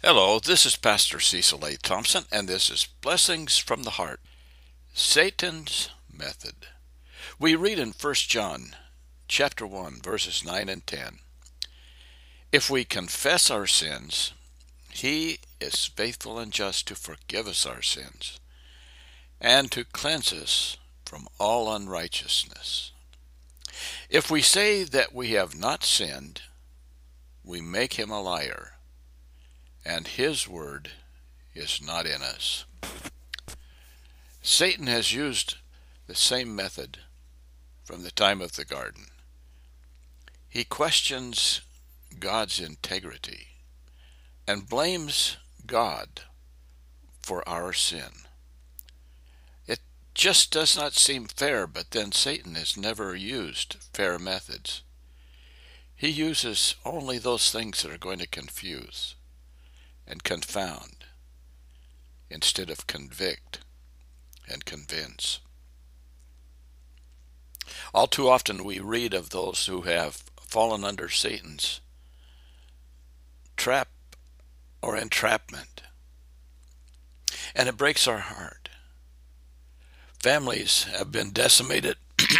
Hello, this is Pastor Cecil A. Thompson, and this is Blessings from the Heart. Satan's Method. We read in 1 John chapter 1, verses 9 and 10. If we confess our sins, he is faithful and just to forgive us our sins and to cleanse us from all unrighteousness. If we say that we have not sinned, we make him a liar, and his word is not in us. Satan has used the same method from the time of the garden. He questions God's integrity and blames God for our sin. It just does not seem fair, but then Satan has never used fair methods. He uses only those things that are going to confuse and confound instead of convict and convince. All too often we read of those who have fallen under Satan's trap or entrapment, and it breaks our heart. Families have been decimated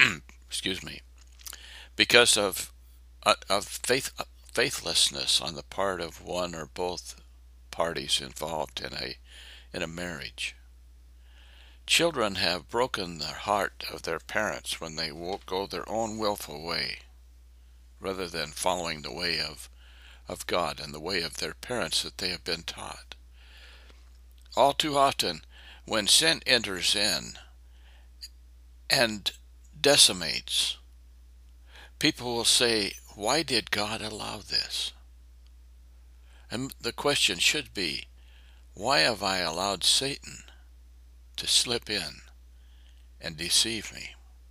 because of faithlessness on the part of one or both parties involved in a marriage. Children have broken the heart of their parents when they go their own willful way, rather than following the way of God and the way of their parents that they have been taught. All too often, when sin enters in and decimates, people will say, why did God allow this? And the question should be, why have I allowed Satan to slip in and deceive me?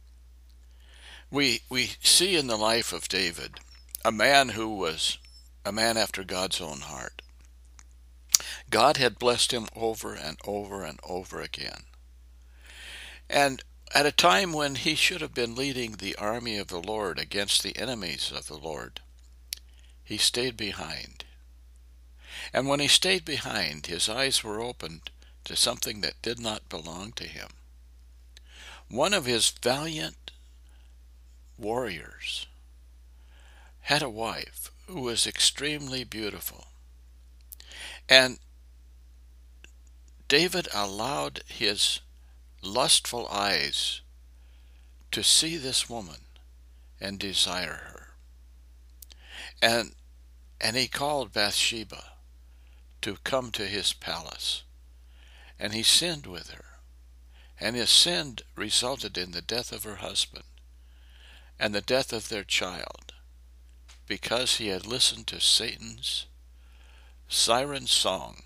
We see in the life of David a man who was a man after God's own heart. God had blessed him over and over and over again. And at a time when he should have been leading the army of the Lord against the enemies of the Lord, he stayed behind. And when he stayed behind, his eyes were opened to something that did not belong to him. One of his valiant warriors had a wife who was extremely beautiful. And David allowed his lustful eyes to see this woman and desire her. And he called Bathsheba to come to his palace. And he sinned with her. And his sin resulted in the death of her husband and the death of their child, because he had listened to Satan's siren song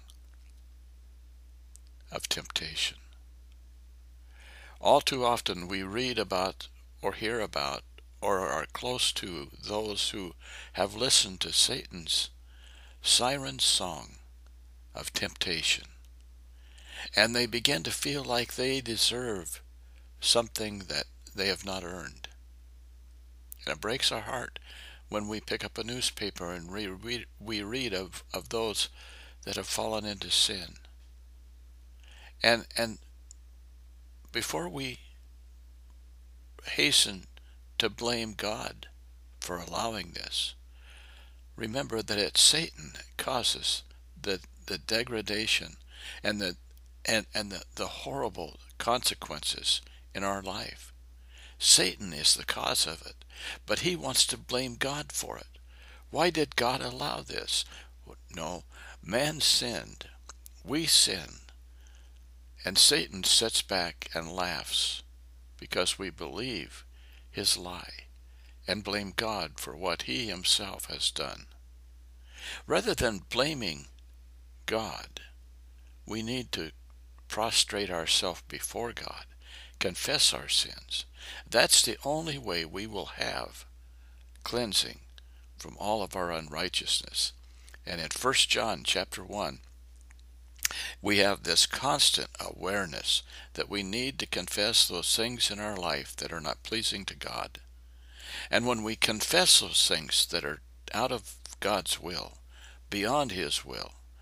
of temptation. All too often we read about or hear about or are close to those who have listened to Satan's siren song of temptation, and they begin to feel like they deserve something that they have not earned. And it breaks our heart when we pick up a newspaper and we read of those that have fallen into sin. And before we hasten to blame God for allowing this, remember that it's Satan that causes the degradation and the horrible consequences in our life. Satan is the cause of it, but he wants to blame God for it. Why did God allow this? No, man sinned. We sin. And Satan sits back and laughs because we believe his lie and blame God for what he himself has done. Rather than blaming God, we need to prostrate ourselves before God, confess our sins. That's the only way we will have cleansing from all of our unrighteousness. And in 1 John chapter 1, we have this constant awareness that we need to confess those things in our life that are not pleasing to God. And when we confess those things that are out of God's will, beyond his will,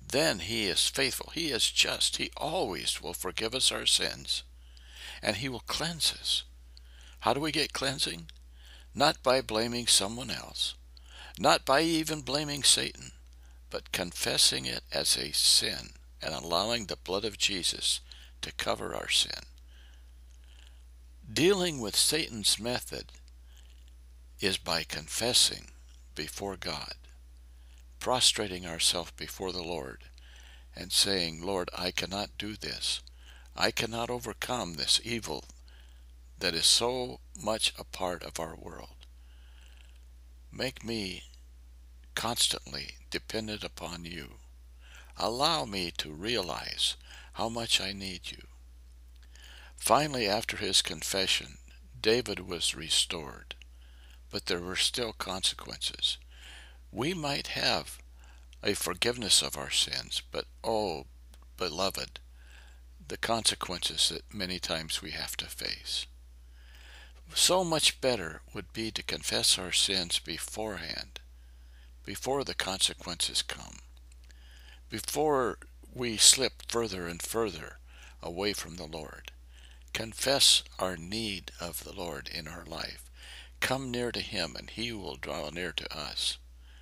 then He is faithful. He is just. He always will forgive us our sins, and He will cleanse us. How do we get cleansing? Not by blaming someone else, not by even blaming Satan, but confessing it as a sin and allowing the blood of Jesus to cover our sin. Dealing with Satan's method is by confessing before God, prostrating ourselves before the Lord, and saying, Lord, I cannot do this. I cannot overcome this evil that is so much a part of our world. Make me constantly dependent upon you. Allow me to realize how much I need you. Finally, after his confession, David was restored, but there were still consequences. We might have a forgiveness of our sins, but oh, beloved, the consequences that many times we have to face. So much better would be to confess our sins beforehand, before the consequences come, before we slip further and further away from the Lord. Confess our need of the Lord in our life. Come near to Him, and He will draw near to us.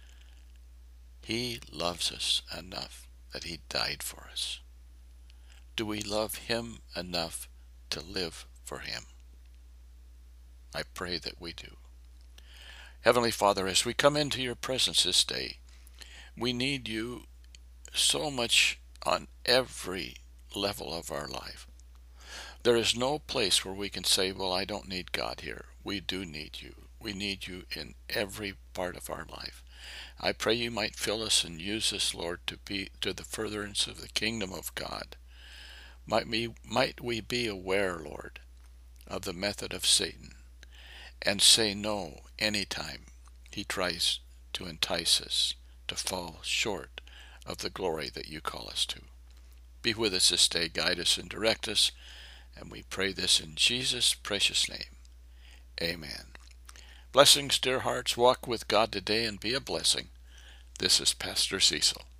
He loves us enough that He died for us. Do we love Him enough to live for Him? I pray that we do. Heavenly Father, as we come into your presence this day, we need you so much on every level of our life. There is no place where we can say, well, I don't need God here. We do need you. We need you in every part of our life. I pray you might fill us and use us, Lord, to be to the furtherance of the kingdom of God. Might we be aware, Lord, of the method of Satan, and say no anytime he tries to entice us to fall short of the glory that you call us to. Be with us this day, guide us and direct us, and we pray this in Jesus' precious name. Amen. Blessings, dear hearts. Walk with God today and be a blessing. This is Pastor Cecil.